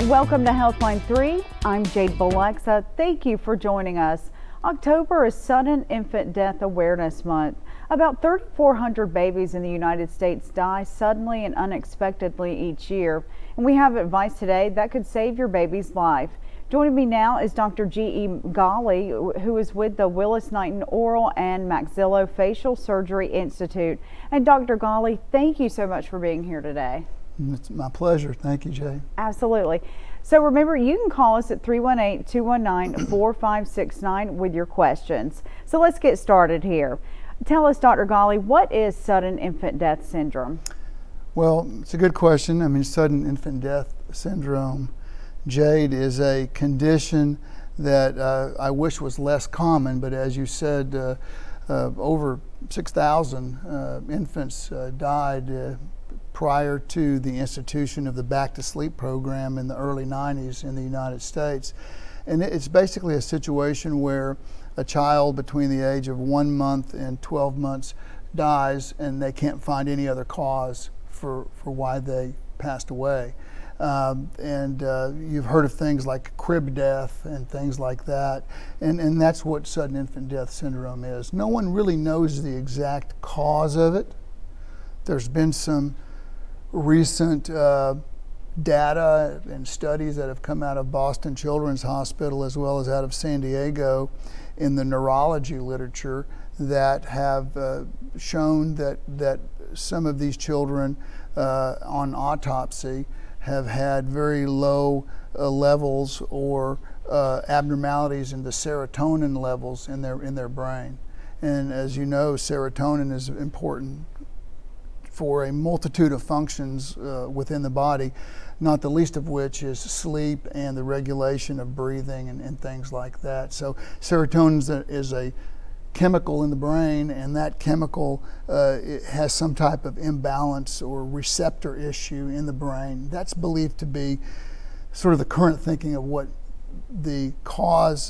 Welcome to Healthline 3. I'm Jade Balexa. Thank you for joining us. October is Sudden Infant Death Awareness Month. About 3,400 babies in the United States die suddenly and unexpectedly each year. And we have advice today that could save your baby's life. Joining me now is Dr. G.E. Ghali, who is with the Willis-Knighton Oral and Maxillofacial Surgery Institute. And Dr. Ghali, thank you so much for being here today. It's my pleasure. Thank you, Jay. Absolutely. So remember, you can call us at 318-219-4569 with your questions. So let's get started here. Tell us, Dr. Ghali, what is sudden infant death syndrome? Well, it's a good question. I mean, sudden infant death syndrome, Jade, is a condition that I wish was less common, but as you said, over 6,000 infants died prior to the institution of the Back to Sleep program in the early 90s in the United States. And it's basically a situation where a child between the age of 1 month and 12 months dies and they can't find any other cause for why they passed away. You've heard of things like crib death and things like that, and that's what sudden infant death syndrome is. No one really knows the exact cause of it. There's been some recent data and studies that have come out of Boston Children's Hospital as well as out of San Diego in the neurology literature that have shown that some of these children on autopsy have had very low levels or abnormalities in the serotonin levels in their brain. And as you know, serotonin is important for a multitude of functions within the body, not the least of which is sleep and the regulation of breathing and things like that. So serotonin is a chemical in the brain, and that chemical it has some type of imbalance or receptor issue in the brain. That's believed to be sort of the current thinking of what the cause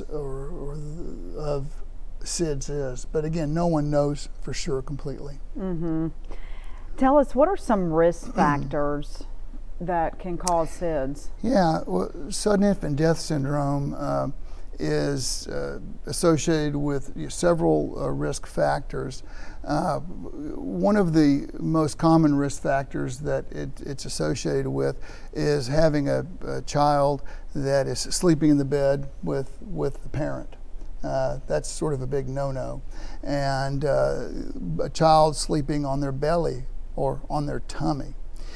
of SIDS is. But again, no one knows for sure completely. Mm-hmm. Tell us, what are some risk factors that can cause SIDS? Yeah, well, sudden infant death syndrome is associated with several risk factors. One of the most common risk factors that it's associated with is having a child that is sleeping in the bed with the parent. That's sort of a big no-no. And a child sleeping on their belly or on their tummy.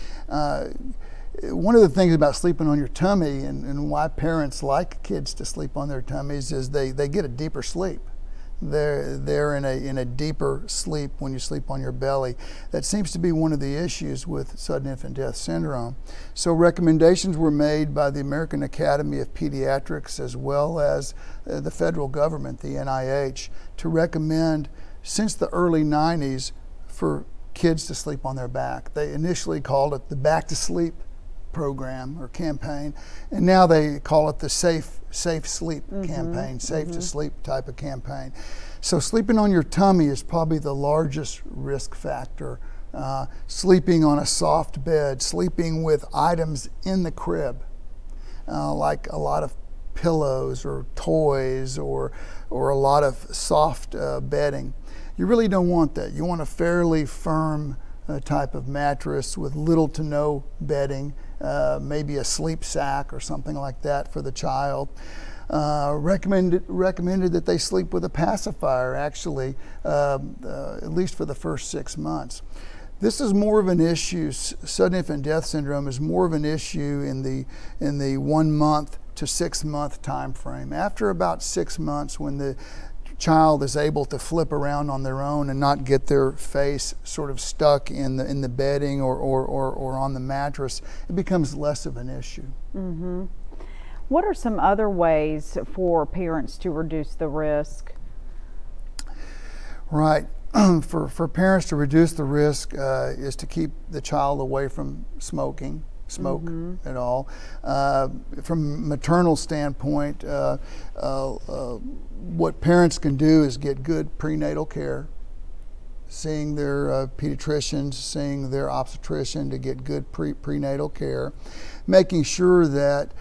One of the things about sleeping on your tummy and why parents like kids to sleep on their tummies is they get a deeper sleep. They're in a deeper sleep when you sleep on your belly. That seems to be one of the issues with sudden infant death syndrome. So recommendations were made by the American Academy of Pediatrics as well as the federal government, the NIH, to recommend since the early 90s for kids to sleep on their back. They initially called it the Back to Sleep program or campaign, and now they call it the Safe Sleep campaign, Safe to Sleep type of campaign. So sleeping on your tummy is probably the largest risk factor. Sleeping on a soft bed, sleeping with items in the crib, like a lot of pillows or toys or a lot of soft bedding. You really don't want that. You want a fairly firm type of mattress with little to no bedding, maybe a sleep sack or something like that for the child. Recommended that they sleep with a pacifier, actually, at least for the first 6 months. This is more of an issue. Sudden infant death syndrome is more of an issue in the 1 month to 6 month time frame. After about 6 months, when the child is able to flip around on their own and not get their face sort of stuck in the bedding or on the mattress, it becomes less of an issue. Mm-hmm. What are some other ways for parents to reduce the risk? Right. For parents to reduce the risk is to keep the child away from smoke at all. From a maternal standpoint, what parents can do is get good prenatal care seeing their pediatricians, seeing their obstetrician to get good prenatal care, making sure that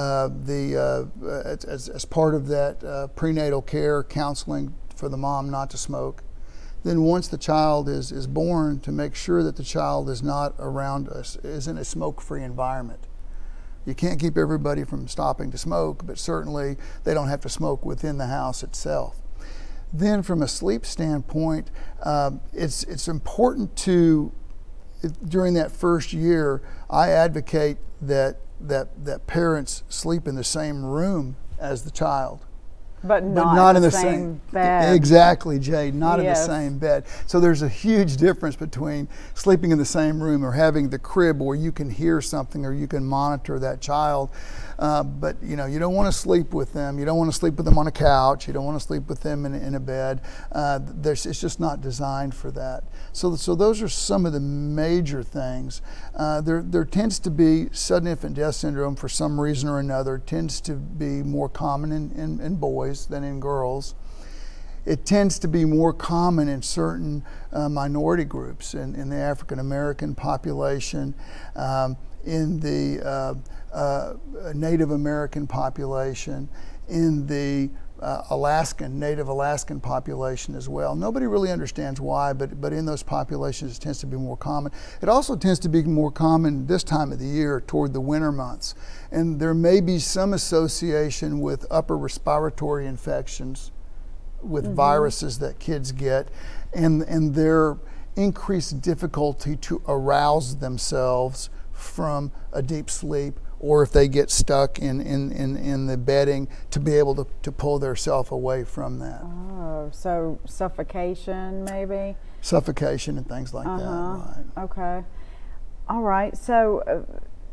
as part of that prenatal care, counseling for the mom not to smoke. Then once the child is born, to make sure that the child is not around us, is in a smoke-free environment. You can't keep everybody from stopping to smoke, but certainly they don't have to smoke within the house itself. Then from a sleep standpoint, it's important to, during that first year, I advocate that parents sleep in the same room as the child. But not in the same bed. Exactly, Jade, not in the Yes. same bed. So there's a huge difference between sleeping in the same room or having the crib where you can hear something or you can monitor that child. But you don't want to sleep with them. You don't want to sleep with them on a couch. You don't want to sleep with them in a bed. It's just not designed for that. So those are some of the major things. There tends to be sudden infant death syndrome for some reason or another. It tends to be more common in boys than in girls. It tends to be more common in certain minority groups, in the African American population, in the Native American population, in the Native Alaskan population as well. Nobody really understands why, but in those populations it tends to be more common. It also tends to be more common this time of the year toward the winter months. And there may be some association with upper respiratory infections, with viruses that kids get, and their increased difficulty to arouse themselves from a deep sleep, or if they get stuck in the bedding, to be able to pull themselves away from that. Oh, so suffocation maybe? Suffocation and things like that, right. Okay. All right. So,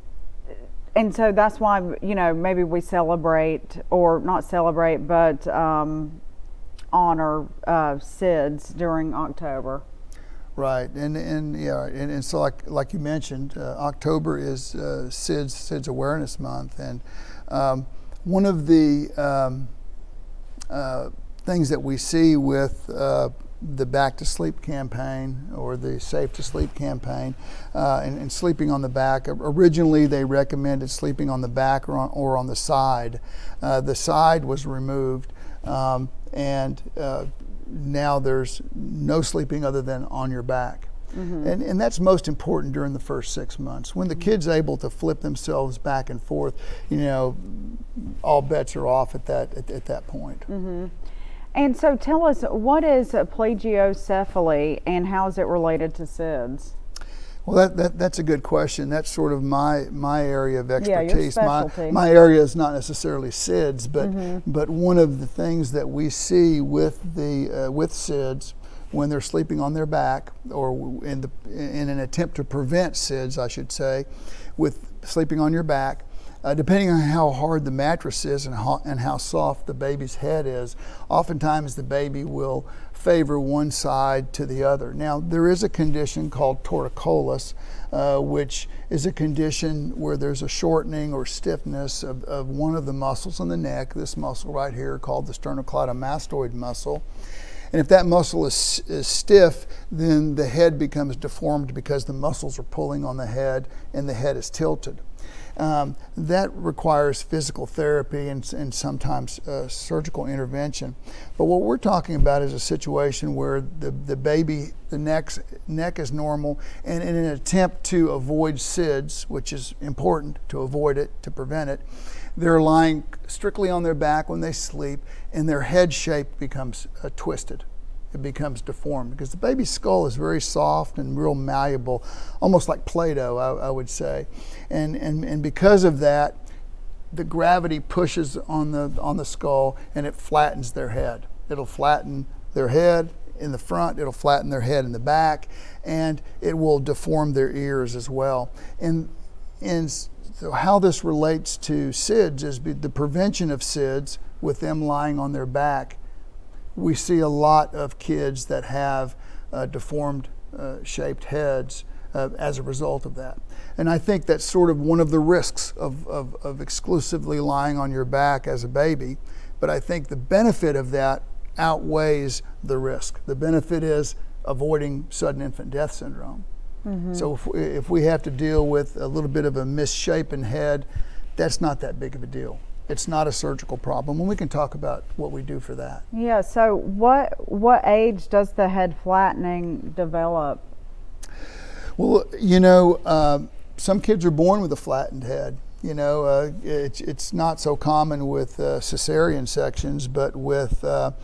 and so that's why, maybe we celebrate, or not celebrate, but honor SIDS during October. Right, and so like you mentioned, October is SIDS Awareness Month, and one of the things that we see with the Back to Sleep campaign or the Safe to Sleep campaign, and sleeping on the back. Originally, they recommended sleeping on the back or on the side. The side was removed, and now there's no sleeping other than on your back. And that's most important during the first 6 months. When the kid's able to flip themselves back and forth, all bets are off at that point. And so tell us, what is plagiocephaly and how is it related to SIDS? Well, that's a good question. That's sort of my area of expertise. Yeah, your specialty. My area is not necessarily SIDS, but one of the things that we see with SIDS when they're sleeping on their back, or in an attempt to prevent SIDS, I should say, with sleeping on your back, depending on how hard the mattress is and how soft the baby's head is, oftentimes the baby will favor one side to the other. Now, there is a condition called torticollis, which is a condition where there's a shortening or stiffness of one of the muscles in the neck, this muscle right here called the sternocleidomastoid muscle. And if that muscle is stiff, then the head becomes deformed because the muscles are pulling on the head and the head is tilted. That requires physical therapy and sometimes surgical intervention. But what we're talking about is a situation where the baby, the neck is normal, and in an attempt to avoid SIDS, which is important to avoid it, to prevent it, they're lying strictly on their back when they sleep, and their head shape becomes twisted. It becomes deformed because the baby's skull is very soft and real malleable, almost like Play-Doh, I would say. And because of that, the gravity pushes on the skull and it flattens their head. It'll flatten their head in the front, it'll flatten their head in the back, and it will deform their ears as well. And so how this relates to SIDS is the prevention of SIDS with them lying on their back. We see a lot of kids that have deformed shaped heads as a result of that. And I think that's sort of one of the risks of exclusively lying on your back as a baby. But I think the benefit of that outweighs the risk. The benefit is avoiding sudden infant death syndrome. So if we have to deal with a little bit of a misshapen head, that's not that big of a deal. It's not a surgical problem, and we can talk about what we do for that. Yeah, so what age does the head flattening develop? Well, you know, some kids are born with a flattened head. You know, it's not so common with cesarean sections, but with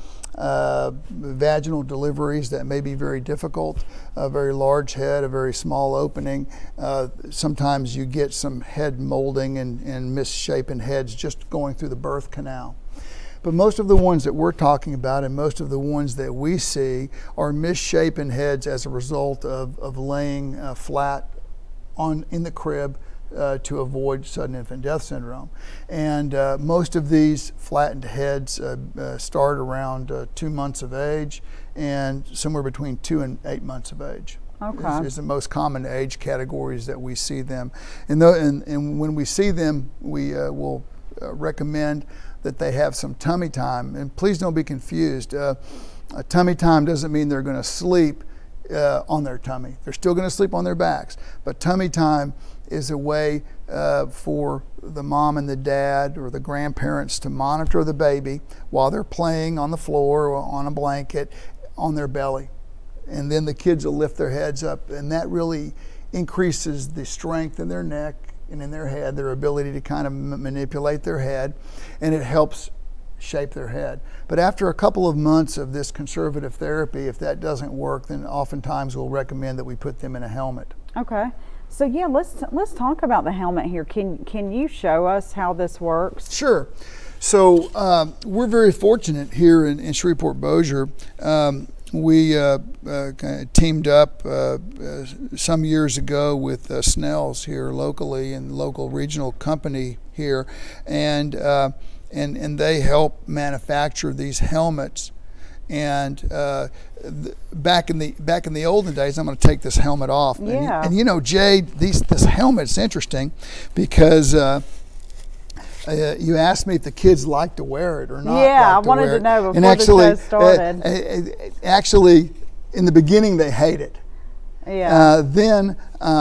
vaginal deliveries that may be very difficult, a very large head, a very small opening. Sometimes you get some head molding and misshapen heads just going through the birth canal. But most of the ones that we're talking about and most of the ones that we see are misshapen heads as a result of laying flat in the crib to avoid sudden infant death syndrome. And most of these flattened heads start around 2 months of age, and somewhere between 2 and 8 months of age. Okay. Is the most common age categories that we see them. And when we see them, we will recommend that they have some tummy time. And please don't be confused. Tummy time doesn't mean they're going to sleep on their tummy. They're still going to sleep on their backs. But tummy time is a way for the mom and the dad or the grandparents to monitor the baby while they're playing on the floor or on a blanket on their belly. And then the kids will lift their heads up, and that really increases the strength in their neck and in their head, their ability to kind of manipulate their head, and it helps shape their head. But after a couple of months of this conservative therapy, if that doesn't work, then oftentimes we'll recommend that we put them in a helmet. Okay. So yeah, let's talk about the helmet here. Can you show us how this works? Sure. So we're very fortunate here in Shreveport-Bossier. We kind of teamed up some years ago with Snell's here locally, and local regional company here, and they help manufacture these helmets. And back in the olden days, I'm going to take this helmet off. Yeah. And you know, Jade, this helmet's interesting because you asked me if the kids like to wear it or not. Yeah, I wanted to know before the show started. Actually, in the beginning, they hate it. Yeah. Then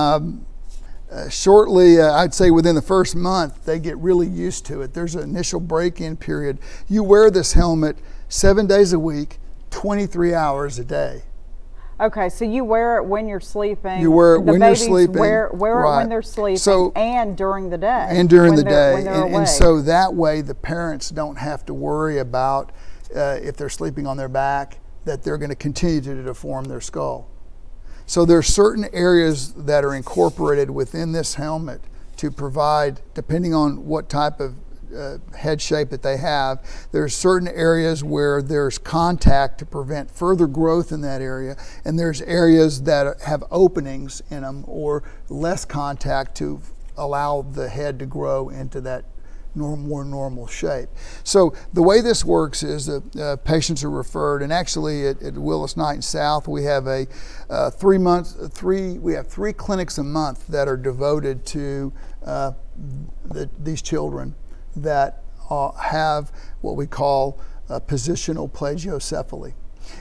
shortly, I'd say within the first month, they get really used to it. There's an initial break-in period. You wear this helmet 7 days a week, 23 hours a day. Okay, so you wear it when you're sleeping. You wear it when you're sleeping. Wear it right. when they're sleeping, so, and during the day. And during the day. When they're awake. And so that way the parents don't have to worry about if they're sleeping on their back, that they're going to continue to deform their skull. So there are certain areas that are incorporated within this helmet to provide, depending on what type of head shape that they have, there's certain areas where there's contact to prevent further growth in that area, and there's areas that have openings in them or less contact to allow the head to grow into that more normal shape. So the way this works is that patients are referred, and actually at Willis Knight and South we have a 3 clinics a month that are devoted to these children that have what we call positional plagiocephaly.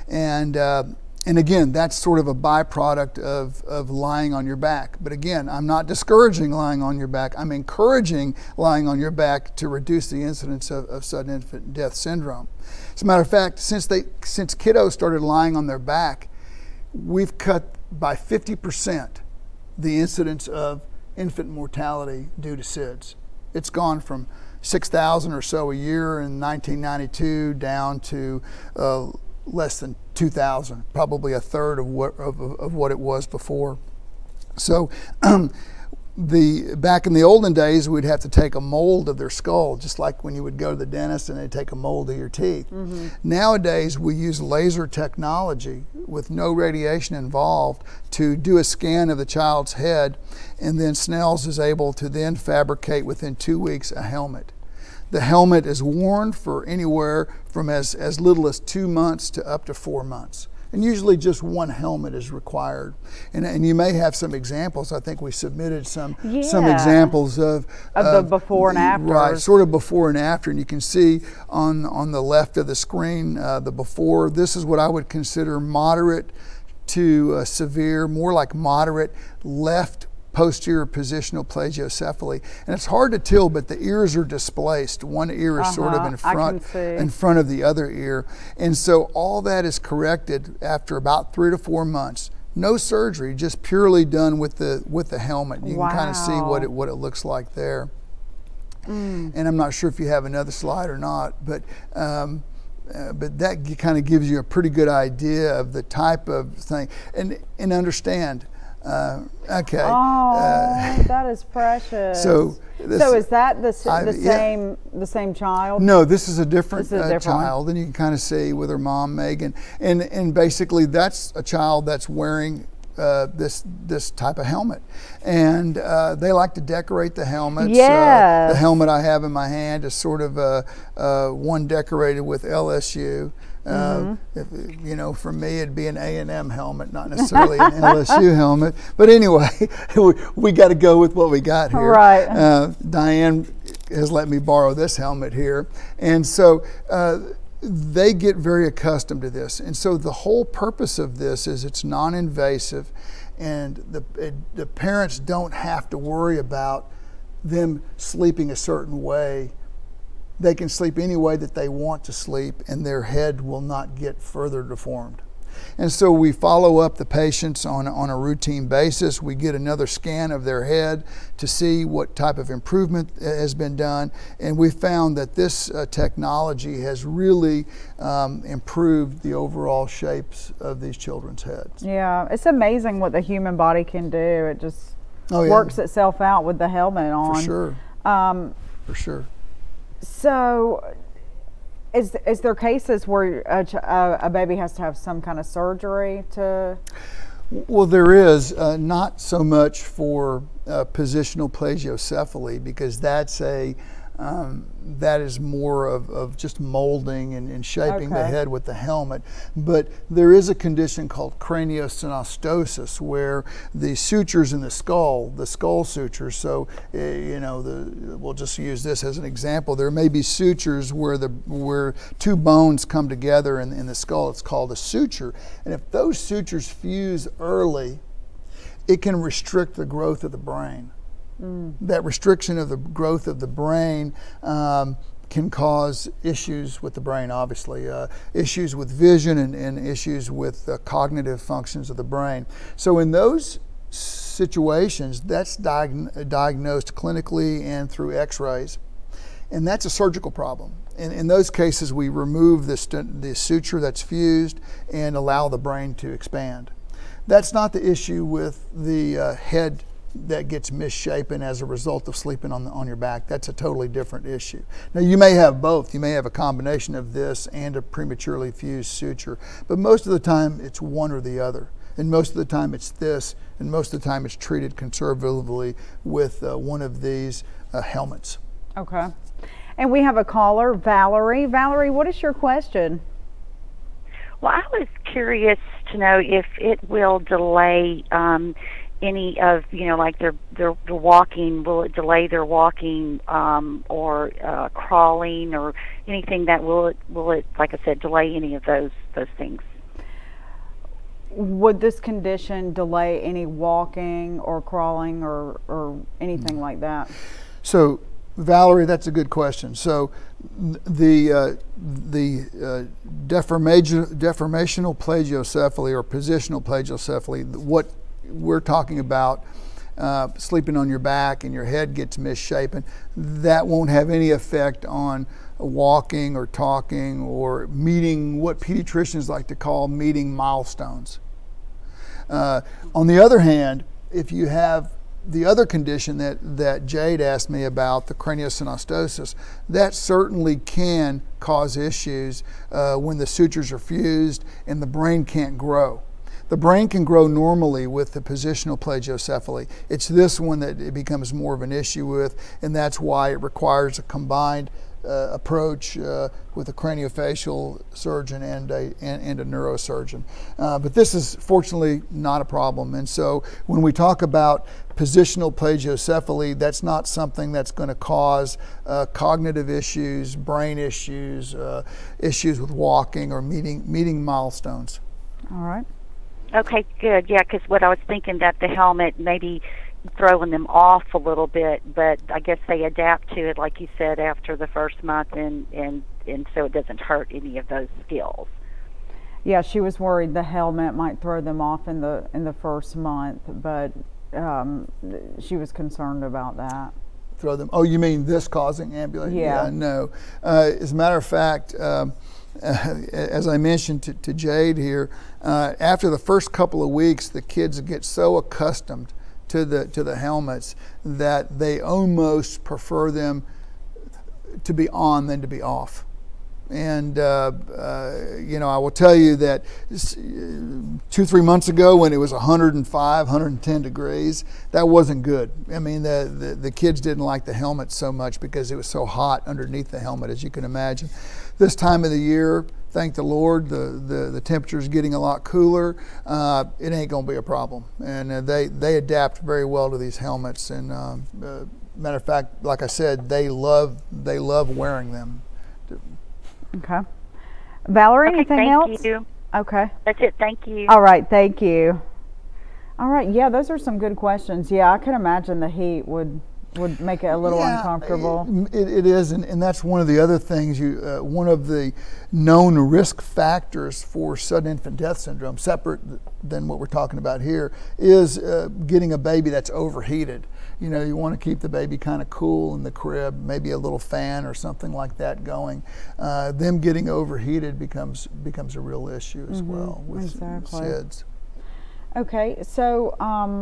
And again, that's sort of a byproduct of lying on your back. But again, I'm not discouraging lying on your back. I'm encouraging lying on your back to reduce the incidence of sudden infant death syndrome. As a matter of fact, since kiddos started lying on their back, we've cut by 50% the incidence of infant mortality due to SIDS. It's gone from 6,000 or so a year in 1992 down to less than 2,000, probably a third of what it was before. So back in the olden days, we'd have to take a mold of their skull, just like when you would go to the dentist and they'd take a mold of your teeth. Mm-hmm. Nowadays, we use laser technology with no radiation involved to do a scan of the child's head, and then Snell's is able to then fabricate within 2 weeks a helmet. The helmet is worn for anywhere from as little as 2 months to up to 4 months. And usually just one helmet is required. And you may have some examples. I think we submitted some examples of the before and after. Right, sort of before and after. And you can see on the left of the screen the before. This is what I would consider moderate to severe, more like moderate left posterior positional plagiocephaly, and it's hard to tell, but the ears are displaced. One ear is sort of in front of the other ear, and so all that is corrected after about 3 to 4 months. No surgery, just purely done with the helmet. You can kind of see what it looks like there. And I'm not sure if you have another slide or not, but that kind of gives you a pretty good idea of the type of thing, and understand. Okay. Oh, that is precious. So is that the same child? No, this is a different child, and you can kind of see with her mom, Megan, and basically that's a child that's wearing this type of helmet, and they like to decorate the helmets. Yes. The helmet I have in my hand is sort of one decorated with LSU. For me, it'd be an A&M helmet, not necessarily an LSU helmet. But anyway, we got to go with what we got here. Right. Diane has let me borrow this helmet here, and so they get very accustomed to this. And so the whole purpose of this is it's non-invasive, and the parents don't have to worry about them sleeping a certain way. They can sleep any way that they want to sleep, and their head will not get further deformed. And so we follow up the patients on a routine basis. We get another scan of their head to see what type of improvement has been done. And we found that this technology has really improved the overall shapes of these children's heads. Yeah, it's amazing what the human body can do. It just works itself out with the helmet on. For sure. For sure. So, is there cases where a baby has to have some kind of surgery to? Well, there is, not so much for positional plagiocephaly, because that is more of just molding and shaping the head with the helmet. But there is a condition called craniosynostosis, where the sutures in the skull sutures, so we'll just use this as an example. There may be sutures where two bones come together in the skull. It's called a suture. And if those sutures fuse early, it can restrict the growth of the brain. That restriction of the growth of the brain can cause issues with the brain, obviously, issues with vision and issues with cognitive functions of the brain. So in those situations, that's diagnosed clinically and through x-rays, and that's a surgical problem. In those cases, we remove the suture that's fused and allow the brain to expand. That's not the issue with the head that gets misshapen as a result of sleeping on your back. That's a totally different issue. Now, you may have both. You may have a combination of this and a prematurely fused suture, but most of the time it's one or the other. And most of the time it's this, and most of the time it's treated conservatively with one of these helmets. Okay. And we have a caller, Valerie. Valerie, what is your question? Well, I was curious to know if it will delay any of, like their walking. Will it delay their walking or crawling or anything that will it, like I said, delay any of those things? Would this condition delay any walking or crawling or anything like that? So, Valerie, that's a good question. So, the deformational plagiocephaly or positional plagiocephaly, what we're talking about, sleeping on your back and your head gets misshapen, that won't have any effect on walking or talking or meeting what pediatricians like to call meeting milestones. On the other hand, if you have the other condition that Jade asked me about, the craniosynostosis, that certainly can cause issues when the sutures are fused and the brain can't grow. The brain can grow normally with the positional plagiocephaly. It's this one that it becomes more of an issue with, and that's why it requires a combined approach with a craniofacial surgeon and a neurosurgeon. But this is fortunately not a problem. And so when we talk about positional plagiocephaly, that's not something that's going to cause cognitive issues, brain issues, issues with walking or meeting milestones. All right. Okay, good. Yeah, because what I was thinking that the helmet maybe throwing them off a little bit, but I guess they adapt to it, like you said, after the first month, and so it doesn't hurt any of those skills. Yeah, she was worried the helmet might throw them off in the first month, but she was concerned about that. Throw them. Oh, you mean this causing ambulation? Yeah. No. As a matter of fact, as I mentioned to Jade here, after the first couple of weeks, the kids get so accustomed to the helmets that they almost prefer them to be on than to be off. And I will tell you that 2-3 months ago, when it was 105, 110 degrees, that wasn't good. I mean, the kids didn't like the helmet so much because it was so hot underneath the helmet, as you can imagine. This time of the year, thank the Lord, the temperature is getting a lot cooler. It ain't going to be a problem, and they adapt very well to these helmets. And matter of fact, like I said, they love wearing them. Okay. Valerie, Okay, anything thank else? you. Okay. That's it. Thank you. All right, thank you. All right, yeah, those are some good questions. Yeah, I can imagine the heat would make it a little uncomfortable. It is, and that's one of the other things. One of the known risk factors for sudden infant death syndrome, separate than what we're talking about here, is getting a baby that's overheated. You want to keep the baby kind of cool in the crib, maybe a little fan or something like that going. Them getting overheated becomes a real issue as well with SIDS. Okay, so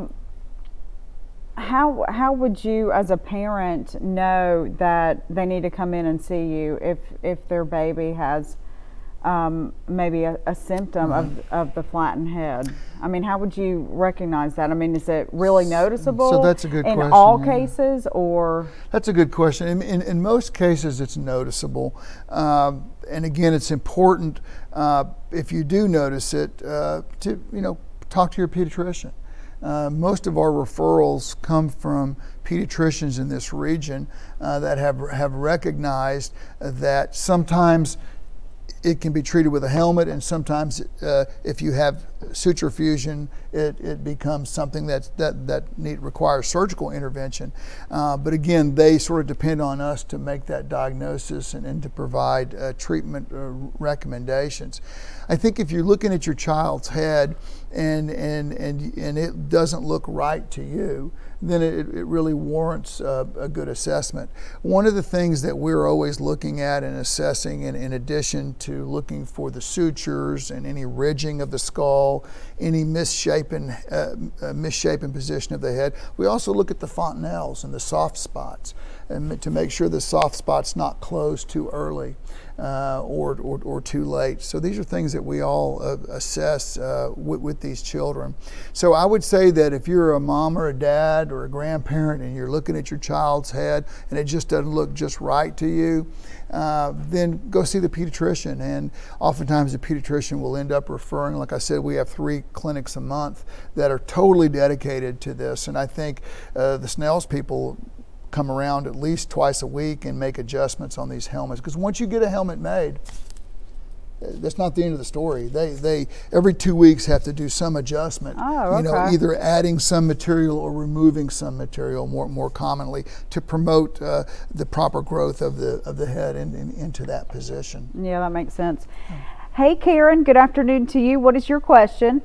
how would you, as a parent, know that they need to come in and see you if their baby has maybe a symptom of the flattened head? I mean, how would you recognize that? I mean, is it really noticeable? So that's a good question. In all cases, or? That's a good question. In most cases, it's noticeable. And again, it's important if you do notice it to talk to your pediatrician. Most of our referrals come from pediatricians in this region that have recognized that sometimes it can be treated with a helmet, and sometimes if you have suture fusion, it becomes something that requires surgical intervention. But again, they sort of depend on us to make that diagnosis and to provide treatment recommendations. I think if you're looking at your child's head and it doesn't look right to you, then it really warrants a good assessment. One of the things that we're always looking at and assessing, in addition to looking for the sutures and any ridging of the skull, any misshapen position of the head, we also look at the fontanelles and the soft spots, and to make sure the soft spot's not closed too early or too late. So these are things that we all assess with these children. So I would say that if you're a mom or a dad or a grandparent and you're looking at your child's head and it just doesn't look just right to you, then go see the pediatrician. And oftentimes the pediatrician will end up referring. Like I said, we have 3 clinics a month that are totally dedicated to this. And I think the Snells people come around at least twice a week and make adjustments on these helmets. Because once you get a helmet made, that's not the end of the story. They every 2 weeks have to do some adjustment. Oh, okay. Either adding some material or removing some material more commonly to promote the proper growth of the head into that position. Yeah, that makes sense. Hey, Karen, good afternoon to you. What is your question?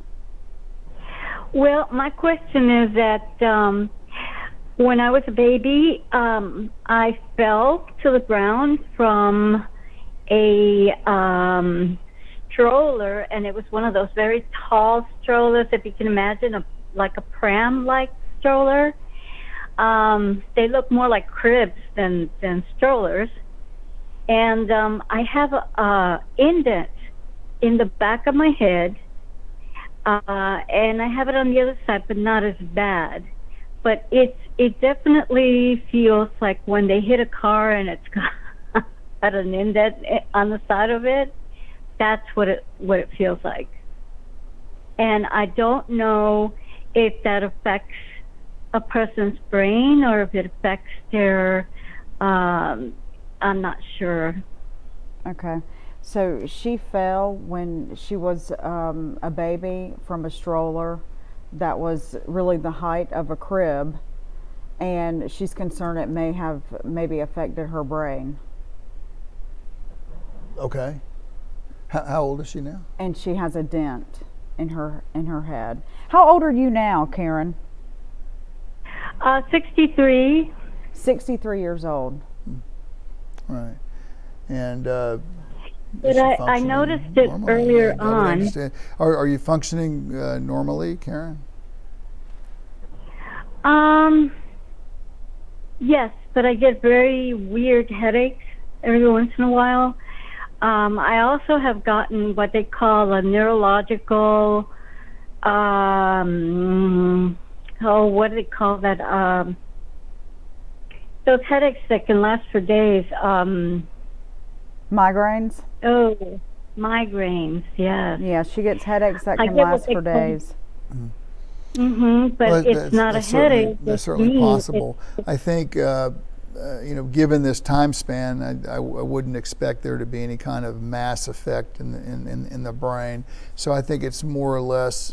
Well, my question is that when I was a baby, I fell to the ground from a stroller, and it was one of those very tall strollers, if you can imagine, like a pram-like stroller. They look more like cribs than strollers. And I have a indent in the back of my head, and I have it on the other side, but not as bad. But it definitely feels like when they hit a car and it's got an indent on the side of it, that's what it feels like. And I don't know if that affects a person's brain or if it affects their, I'm not sure. Okay. So she fell when she was a baby from a stroller that was really the height of a crib, and she's concerned it may have maybe affected her brain. Okay. How old is she now? And she has a dent in her head. How old are you now, Karen? 63. 63 years old. Right. And But I noticed it earlier on. Are you functioning normally, Karen? Yes, but I get very weird headaches every once in a while. I also have gotten what they call a neurological, what do they call that? Those headaches that can last for days. Migraines? Oh, migraines, yes. Yeah, she gets headaches that I can get last what they for call- days. But Well, it's not a headache. That's It's certainly me. possible. I think, given this time span, I wouldn't expect there to be any kind of mass effect in the brain. So I think it's more or less,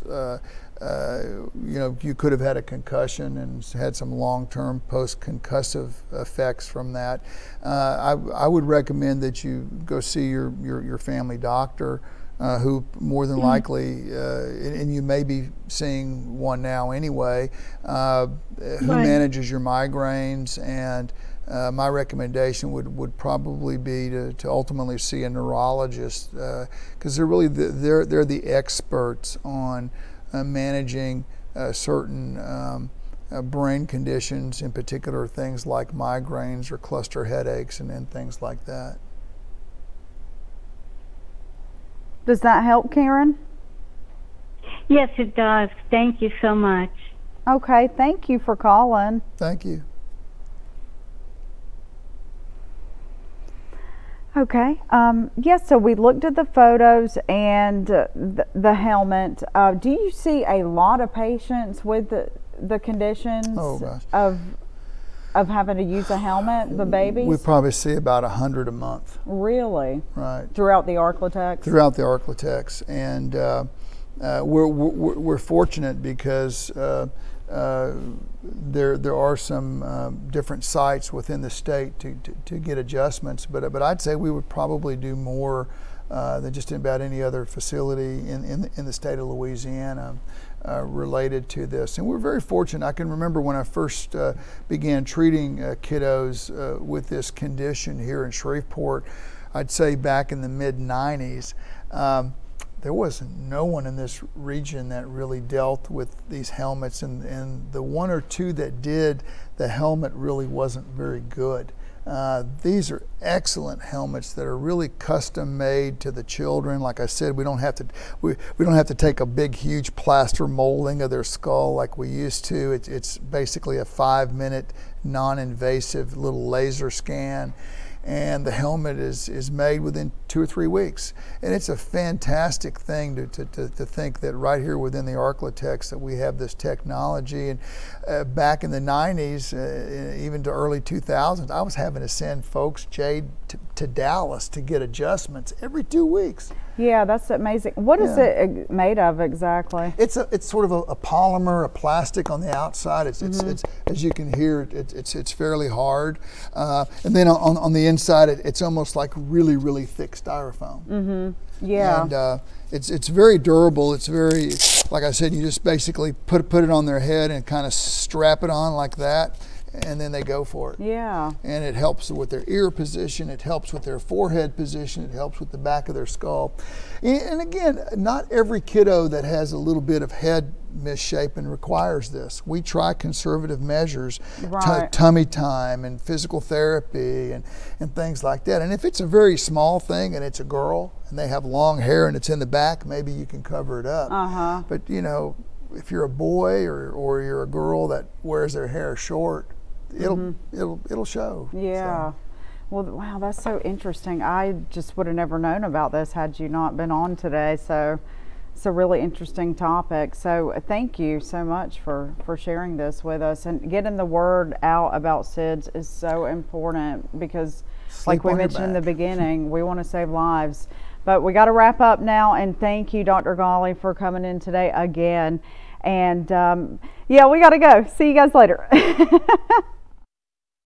you could have had a concussion and had some long-term post-concussive effects from that. I would recommend that you go see your family doctor. Who more than likely, and you may be seeing one now anyway, who manages your migraines. And my recommendation would probably be to ultimately see a neurologist, because they're really they're the experts on managing certain brain conditions, in particular things like migraines or cluster headaches and things like that. Does that help, Karen? Yes, it does. Thank you so much. Okay, thank you for calling. Thank you. Okay. Yes, so we looked at the photos and the helmet. Do you see a lot of patients with the conditions of having to use a helmet, the babies? We probably see about 100 a month. Really? Right. Throughout the Arklatex? Throughout the Arklatex. And we're fortunate because there are some different sites within the state to get adjustments, but I'd say we would probably do more than just about any other facility in the state of Louisiana related to this. And we're very fortunate. I can remember when I first began treating kiddos with this condition here in Shreveport, I'd say back in the mid-90s, there was no one in this region that really dealt with these helmets, and the one or two that did, the helmet really wasn't very good. These are excellent helmets that are really custom made to the children. Like I said, we don't have to take a big, huge plaster molding of their skull like we used to. It's basically a 5-minute non-invasive little laser scan. And the helmet is made within 2 or 3 weeks. And it's a fantastic thing to think that right here within the Arklatex that we have this technology. And back in the 90s, even to early 2000s, I was having to send folks, Jade, to Dallas to get adjustments every 2 weeks. Yeah, that's amazing. What is it made of exactly? It's sort of a polymer, a plastic on the outside. It's as you can hear, it's fairly hard, and then on the inside, it's almost like really, really thick styrofoam. Mm-hmm. Yeah. And it's very durable. It's very, like I said, you just basically put it on their head and kind of strap it on like that, and then they go for it. Yeah. And it helps with their ear position, it helps with their forehead position, it helps with the back of their skull. And again, not every kiddo that has a little bit of head misshapen requires this. We try conservative measures, right. Tummy time and physical therapy and things like that. And if it's a very small thing and it's a girl and they have long hair and it's in the back, maybe you can cover it up. Uh-huh. But if you're a boy or you're a girl that wears their hair short, it'll show. Yeah. So. Well, wow, that's so interesting. I just would have never known about this had you not been on today. So It's a really interesting topic. So thank you so much for sharing this with us, and getting the word out about SIDS is so important because Sleep like we on your mentioned in the back. beginning, we want to save lives. But we got to wrap up now, and thank you, Dr. Gawley, for coming in today again. And yeah, we got to go. See you guys later.